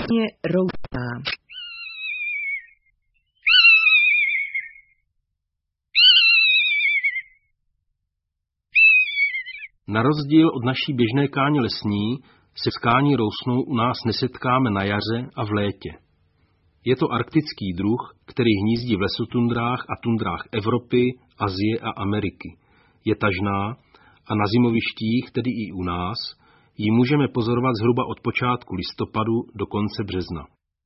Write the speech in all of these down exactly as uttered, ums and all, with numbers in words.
Káně rousná. Na rozdíl od naší běžné káně lesní se s kání rousnou u nás nesetkáme na jaře a v létě. Je to arktický druh, který hnízdí v lesotundrách a tundrách Evropy, Asie a Ameriky. Je tažná a na zimovištích, tedy i u nás, ji můžeme pozorovat zhruba od počátku listopadu do konce března.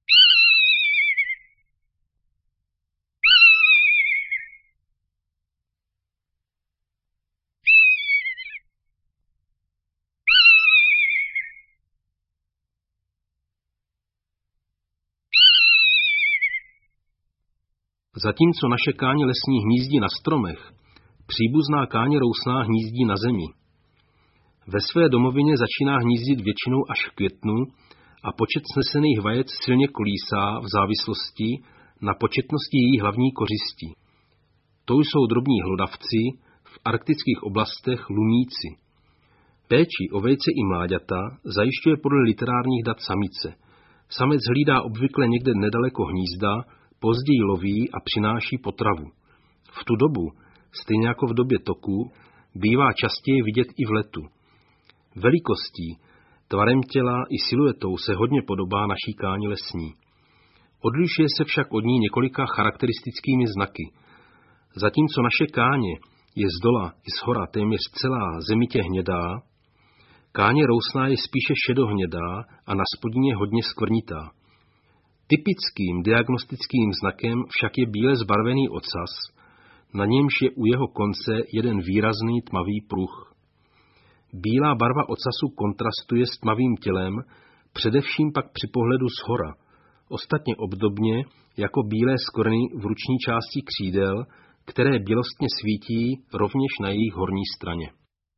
Zatímco naše káně lesní hnízdí na stromech, příbuzná káně rousná hnízdí na zemi. Ve své domovině začíná hnízdit většinou až v květnu a počet snesených vajec silně kolísá v závislosti na početnosti její hlavní kořistí. To jsou drobní hlodavci, v arktických oblastech lumíci. Péči o vejce i mláďata zajišťuje podle literárních dat samice. Samec hlídá obvykle někde nedaleko hnízda, později loví a přináší potravu. V tu dobu, stejně jako v době toku, bývá častěji vidět i v letu. Velikostí, tvarem těla i siluetou se hodně podobá naší káni lesní. Odlišuje se však od ní několika charakteristickými znaky. Zatímco naše káně je zdola i shora téměř celá zemitě hnědá, káně rousná je spíše šedohnědá a na spodině hodně skvrnitá. Typickým diagnostickým znakem však je bíle zbarvený ocas, na němž je u jeho konce jeden výrazný tmavý pruh. Bílá barva ocasu kontrastuje s tmavým tělem, především pak při pohledu shora, ostatně obdobně jako bílé skvrny v ruční části křídel, které bělostně svítí rovněž na jejich horní straně.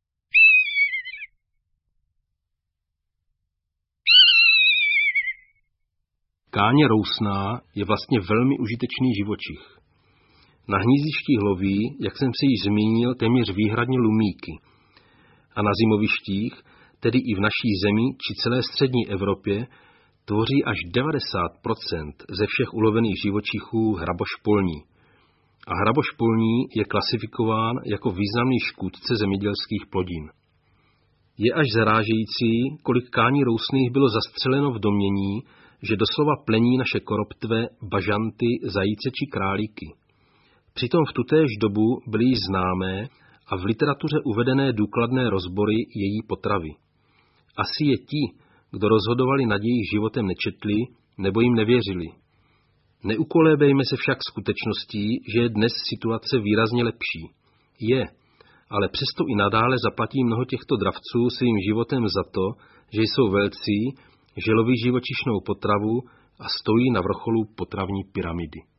Káně rousná je vlastně velmi užitečný živočich. Na hnízdištích loví, jak jsem se již zmínil, téměř výhradně lumíky. A na zimovištích, tedy i v naší zemi či celé střední Evropě, tvoří až devadesát procent ze všech ulovených živočichů hraboš polní. A hraboš polní je klasifikován jako významný škůdce zemědělských plodin. Je až zarážející, kolik kání rousných bylo zastřeleno v domnění, že doslova plení naše koroptve, bažanty, zajíce či králíky. Přitom v tutéž dobu byly již známé a v literatuře uvedené důkladné rozbory její potravy. Asi je ti, kdo rozhodovali nad jejich životem, nečetli nebo jim nevěřili. Neukolébejme se však skutečností, že je dnes situace výrazně lepší. Je, ale přesto i nadále zaplatí mnoho těchto dravců svým životem za to, že jsou velcí, že loví živočišnou potravu a stojí na vrcholu potravní pyramidy.